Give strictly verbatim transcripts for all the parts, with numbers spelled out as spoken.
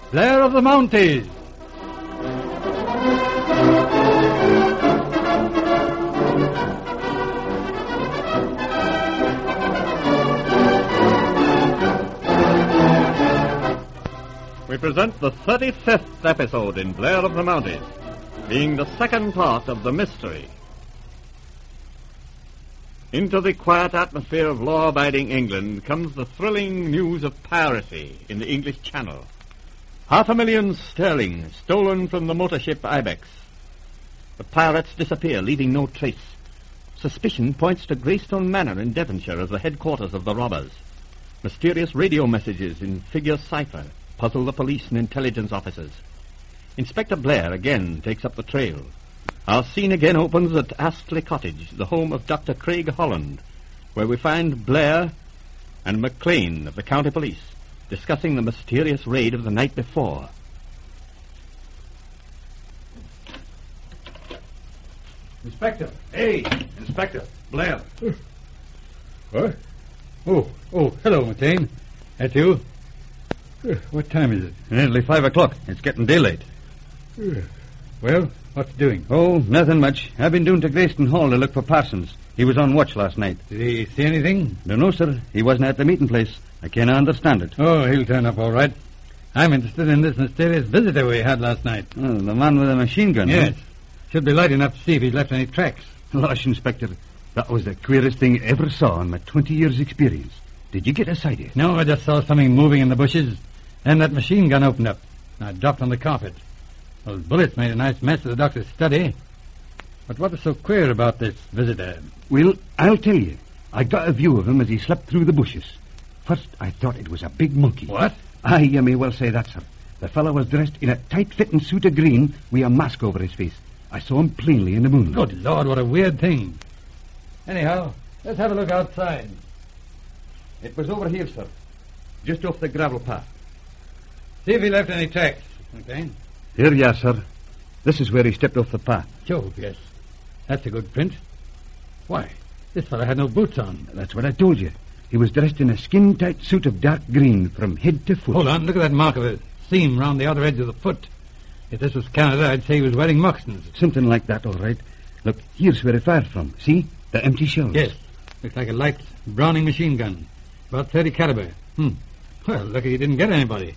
Blair of the Mounties. We present the thirty-fifth episode in Blair of the Mounties, being the second part of the mystery. Into the quiet atmosphere of law-abiding England comes the thrilling news of piracy in the English Channel. Half a million sterling stolen from the motor ship Ibex. The pirates disappear, leaving no trace. Suspicion points to Greystone Manor in Devonshire as the headquarters of the robbers. Mysterious radio messages in figure cipher puzzle the police and intelligence officers. Inspector Blair again takes up the trail. Our scene again opens at Astley Cottage, the home of Doctor Craig Holland, where we find Blair and McLean of the county police discussing the mysterious raid of the night before. Inspector. Hey, Inspector. Blair. What? Oh, oh, hello, McLean. That's you? Uh, What time is it? Nearly five o'clock. It's getting daylight. Uh, Well, what's doing? Oh, nothing much. I've been down to Greystone Hall to look for Parsons. He was on watch last night. Did he see anything? Don't know, sir. He wasn't at the meeting place. I can't understand it. Oh, he'll turn up all right. I'm interested in this mysterious visitor we had last night. Oh, the man with a machine gun, Yes. huh? Should be light enough to see if he's left any tracks. Losh, Inspector, that was the queerest thing I ever saw in my twenty years' experience. Did you get a sight of it? No, I just saw something moving in the bushes. Then that machine gun opened up. And I dropped on the carpet. Those bullets made a nice mess of the doctor's study. But what is so queer about this visitor? Well, I'll tell you. I got a view of him as he slept through the bushes. First, I thought it was a big monkey. What? Aye, you may well say that, sir. The fellow was dressed in a tight-fitting suit of green with a mask over his face. I saw him plainly in the moonlight. Good Lord, what a weird thing. Anyhow, let's have a look outside. It was over here, sir. Just off the gravel path. See if he left any tracks. Okay. Here you are, sir. This is where he stepped off the path. Jove, yes. That's a good print. Why, this fellow had no boots on. That's what I told you. He was dressed in a skin-tight suit of dark green from head to foot. Hold on, look at that mark of a seam round the other edge of the foot. If this was Canada, I'd say he was wearing moccasins. Something like that, all right. Look, here's where it fired from. See? The empty shells. Yes. Looks like a light Browning machine gun. About thirty caliber. Hmm. Well, lucky he didn't get anybody.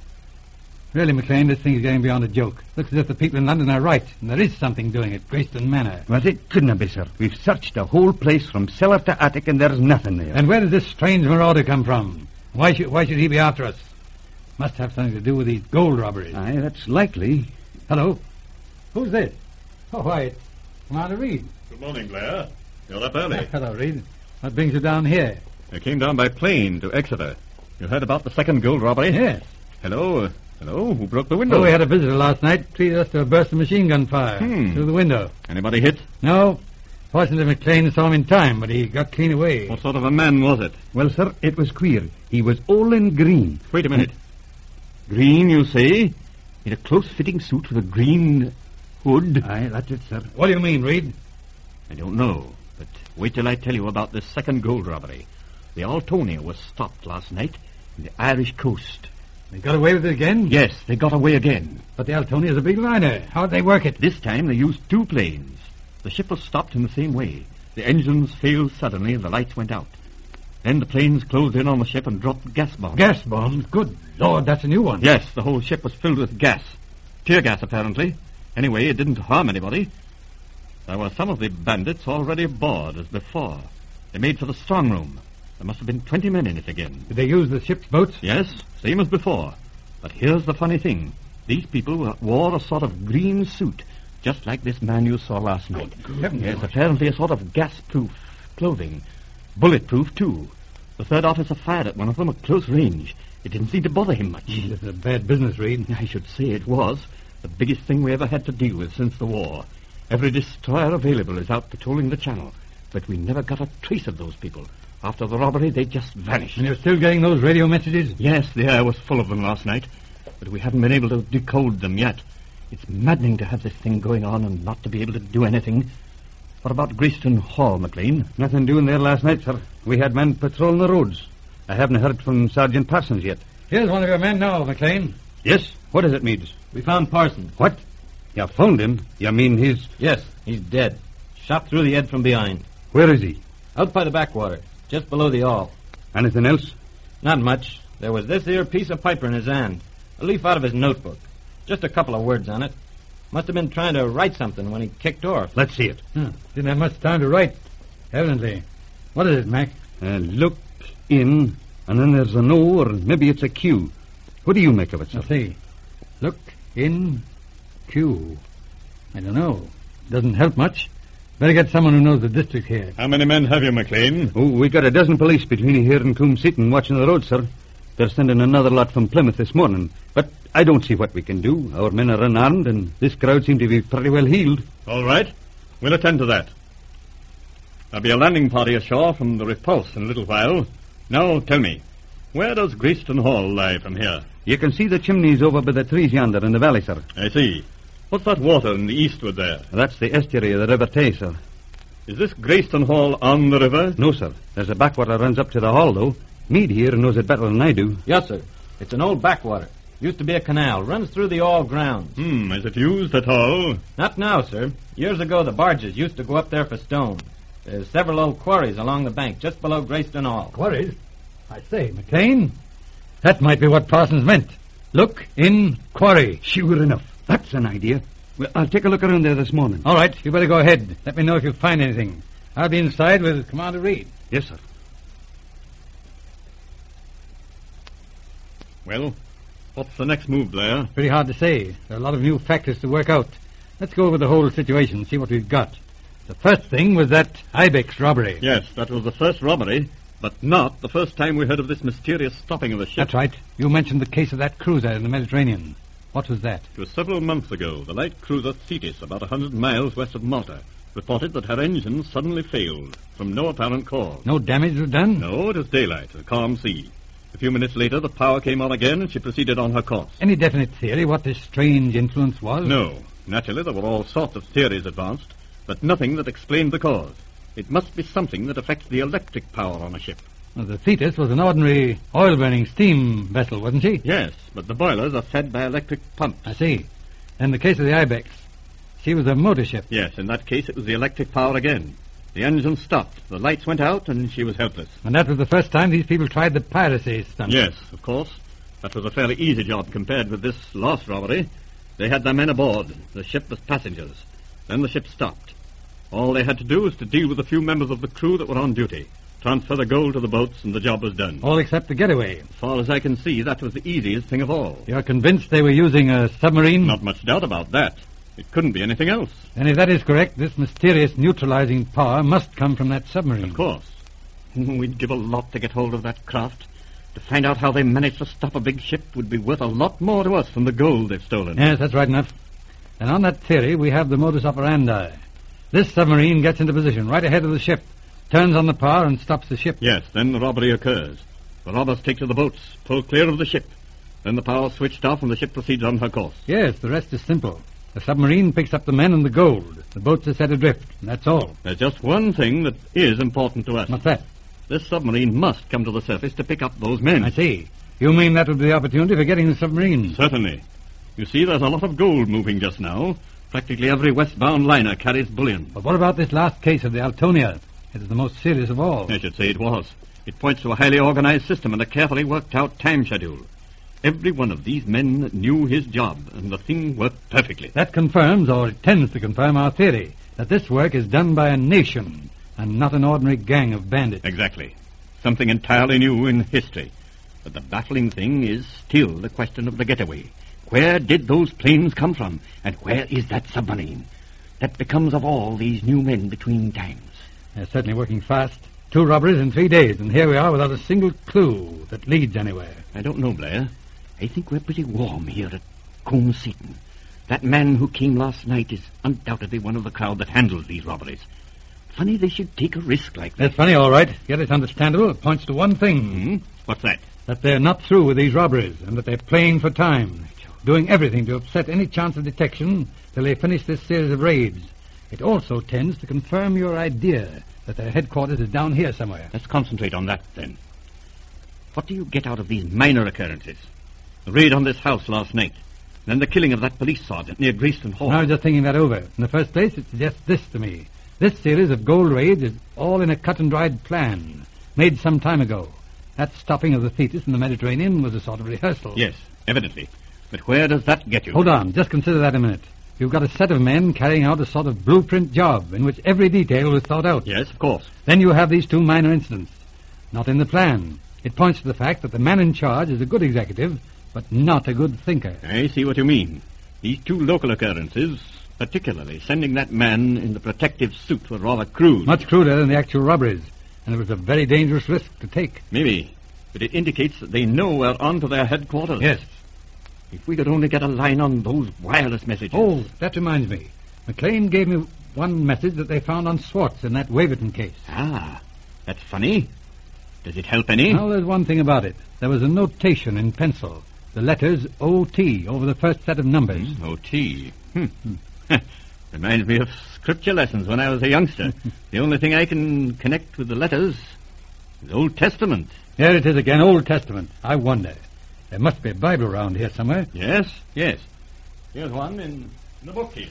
Really, McLean, this thing's getting beyond a joke. Looks as if the people in London are right, and there is something doing at Greystone Manor. But it couldn't be, sir. We've searched the whole place from cellar to attic, and there's nothing there. And where does this strange marauder come from? Why should why should he be after us? Must have something to do with these gold robberies. Aye, that's likely. Hello? Who's this? Oh, why, it's Commander Reed. Good morning, Blair. You're up early. Hello, Reed. What brings you down here? I came down by plane to Exeter. You heard about the second gold robbery? Yes. Hello? uh, Hello? Who broke the window? Oh, we had a visitor last night. Treated us to a burst of machine gun fire Hmm. through the window. Anybody hit? No. Fortunately, McLean saw him in time, but he got clean away. What sort of a man was it? Well, sir, it was queer. He was all in green. Wait a minute. Green, you say? In a close-fitting suit with a green hood? Aye, that's it, sir. What do you mean, Reed? I don't know, but wait till I tell you about this second gold robbery. The Altonia was stopped last night in the Irish coast. They got away with it again? Yes, they got away again. But the Altonia is a big liner. How'd they work it? This time they used two planes. The ship was stopped in the same way. The engines failed suddenly and the lights went out. Then the planes closed in on the ship and dropped gas bombs. Gas bombs? Good Lord, that's a new one. Yes, the whole ship was filled with gas. Tear gas, apparently. Anyway, it didn't harm anybody. There were some of the bandits already aboard, as before. They made for the strong room. There must have been twenty men in it again. Did they use the ship's boats? Yes, same as before. But here's the funny thing. These people wore a sort of green suit, just like this man you saw last night. Heavens. Yes, apparently a sort of gas-proof clothing. Bulletproof, too. The third officer fired at one of them at close range. It didn't seem to bother him much. This is a bad business, Reed. I should say it was. The biggest thing we ever had to deal with since the war. Every destroyer available is out patrolling the channel. But we never got a trace of those people. After the robbery, they just vanished. And you're still getting those radio messages? Yes, the air was full of them last night. But we haven't been able to decode them yet. It's maddening to have this thing going on and not to be able to do anything. What about Greystone Hall, McLean? Nothing doing there last night, sir. We had men patrolling the roads. I haven't heard from Sergeant Parsons yet. Here's one of your men now, McLean. Yes? What is it, Meads? We found Parsons. What? You found him? You mean he's... Yes, he's dead. Shot through the head from behind. Where is he? Out by the backwater, just below the awl. Anything else? Not much. There was this here piece of paper in his hand. A leaf out of his notebook. Just a couple of words on it. Must have been trying to write something when he kicked off. Let's see it. Huh. Didn't have much time to write. Evidently. What is it, Mac? Uh, look in, and then there's an O, or maybe it's a Q. What do you make of it, sir? I'll see. Look in Q. I don't know. Doesn't help much. Better get someone who knows the district here. How many men have you, McLean? Oh, we got a dozen police between here and Coombe Seaton watching the road, sir. They're sending another lot from Plymouth this morning. But I don't see what we can do. Our men are unarmed, and this crowd seem to be pretty well heeled. All right. We'll attend to that. There'll be a landing party ashore from the Repulse in a little while. Now, tell me, where does Greyston Hall lie from here? You can see the chimneys over by the trees yonder in the valley, sir. I see. What's that water in the eastward there? That's the estuary of the River Tay, sir. Is this Greyston Hall on the river? No, sir. There's a backwater runs up to the hall, though. Meade here knows it better than I do. Yes, sir. It's an old backwater. Used to be a canal. Runs through the all grounds. Hmm, is it used at all? Not now, sir. Years ago, the barges used to go up there for stone. There's several old quarries along the bank, just below Greyston Hall. Quarries? I say, McLean, that might be what Parsons meant. Look in quarry. Sure enough. That's an idea. Well, I'll take a look around there this morning. All right, you better go ahead. Let me know if you find anything. I'll be inside with Commander Reed. Yes, sir. Well, what's the next move, Blair? Pretty hard to say. There are a lot of new factors to work out. Let's go over the whole situation, see what we've got. The first thing was that Ibex robbery. Yes, that was the first robbery, but not the first time we heard of this mysterious stopping of a ship. That's right. You mentioned the case of that cruiser in the Mediterranean. What was that? It was several months ago. The light cruiser Thetis, about a hundred miles west of Malta, reported that her engine suddenly failed, from no apparent cause. No damage was done? No, it was daylight, a calm sea. A few minutes later, the power came on again, and she proceeded on her course. Any definite theory what this strange influence was? No. Naturally, there were all sorts of theories advanced, but nothing that explained the cause. It must be something that affects the electric power on a ship. Well, the Thetis was an ordinary oil-burning steam vessel, wasn't she? Yes, but the boilers are fed by electric pumps. I see. In the case of the Ibex, she was a motor ship. Yes, in that case, it was the electric power again. The engine stopped, the lights went out, and she was helpless. And that was the first time these people tried the piracy stunt. Yes, of course. That was a fairly easy job compared with this last robbery. They had their men aboard. The ship was passengers. Then the ship stopped. All they had to do was to deal with a few members of the crew that were on duty, transfer the gold to the boats, and the job was done. All except the getaway. As far as I can see, that was the easiest thing of all. You're convinced they were using a submarine? Not much doubt about that. It couldn't be anything else. And if that is correct, this mysterious neutralizing power must come from that submarine. Of course. We'd give a lot to get hold of that craft. To find out how they managed to stop a big ship would be worth a lot more to us than the gold they've stolen. Yes, that's right enough. And on that theory, we have the modus operandi. This submarine gets into position right ahead of the ship, turns on the power and stops the ship. Yes, then the robbery occurs. The robbers take to the boats, pull clear of the ship. Then the power's switched off and the ship proceeds on her course. Yes, the rest is simple. The submarine picks up the men and the gold. The boats are set adrift, and that's all. There's just one thing that is important to us. What's that? This submarine must come to the surface to pick up those men. I see. You mean that would be the opportunity for getting the submarine? Certainly. You see, there's a lot of gold moving just now. Practically every westbound liner carries bullion. But what about this last case of the Altonia? It is the most serious of all. I should say it was. It points to a highly organized system and a carefully worked-out time schedule. Every one of these men knew his job, and the thing worked perfectly. That confirms, or it tends to confirm, our theory that this work is done by a nation and not an ordinary gang of bandits. Exactly. Something entirely new in history. But the baffling thing is still the question of the getaway. Where did those planes come from, and where is that submarine? That becomes of all these new men between times. They're certainly working fast. Two robberies in three days, and here we are without a single clue that leads anywhere. I don't know, Blair. I think we're pretty warm here at Coombe Seaton. That man who came last night is undoubtedly one of the crowd that handles these robberies. Funny they should take a risk like that. That's funny, all right. Yet it's understandable. It points to one thing. Hmm? What's that? That they're not through with these robberies, and that they're playing for time, doing everything to upset any chance of detection till they finish this series of raids. It also tends to confirm your idea that their headquarters is down here somewhere. Let's concentrate on that, then. What do you get out of these minor occurrences? The raid on this house last night. Then the killing of that police sergeant near Greyston Hall. I was just thinking that over. In the first place, it suggests this to me. This series of gold raids is all in a cut-and-dried plan, made some time ago. That stopping of the Thetis in the Mediterranean was a sort of rehearsal. Yes, evidently. But where does that get you? Hold on, just consider that a minute. You've got a set of men carrying out a sort of blueprint job in which every detail was thought out. Yes, of course. Then you have these two minor incidents. Not in the plan. It points to the fact that the man in charge is a good executive, but not a good thinker. I see what you mean. These two local occurrences, particularly sending that man in the protective suit, were rather crude. Much cruder than the actual robberies, and it was a very dangerous risk to take. Maybe, but it indicates that they know we're on to their headquarters. Yes. If we could only get a line on those wireless messages. Oh, that reminds me. McLean gave me one message that they found on Swartz in that Waverton case. Ah, that's funny. Does it help any? Now, there's one thing about it. There was a notation in pencil. The letters O T over the first set of numbers. Mm, O T. Hmm. Reminds me of scripture lessons when I was a youngster. The only thing I can connect with the letters is Old Testament. Here it is again, Old Testament. I wonder. There must be a Bible around here somewhere. Yes, yes. Here's one in the book here.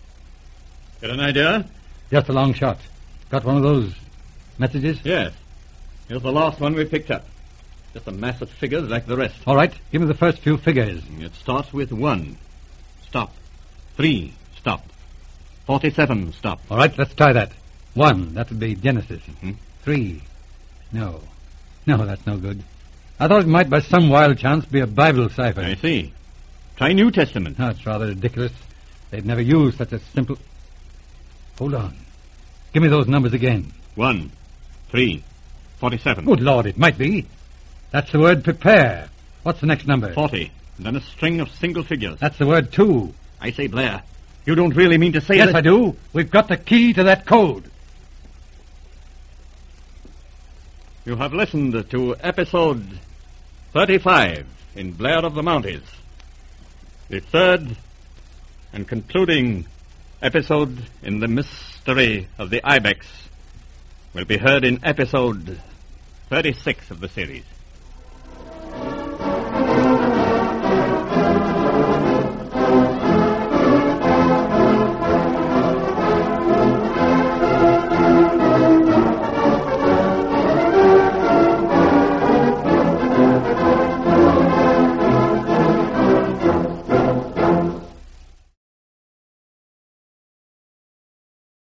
Got an idea? Just a long shot. Got one of those messages? Yes. Here's the last one we picked up. Just a mass of figures like the rest. All right, give me the first few figures. It starts with one. Stop. Three. Stop. Forty-seven. Stop. All right, let's try that. One, that would be Genesis. Mm-hmm. Three. No. No, that's no good. I thought it might by some wild chance be a Bible cipher. I see. Try New Testament. No, it's rather ridiculous. They'd never use such a simple... Hold on. Give me those numbers again. One. Three. Forty-seven. Good Lord, it might be. That's the word prepare. What's the next number? Forty. And then a string of single figures. That's the word two. I say, Blair, you don't really mean to say yes, that... I do. We've got the key to that code. You have listened to episode thirty-five in Blair of the Mounties. The third and concluding episode in the mystery of the Ibex will be heard in episode thirty-six of the series.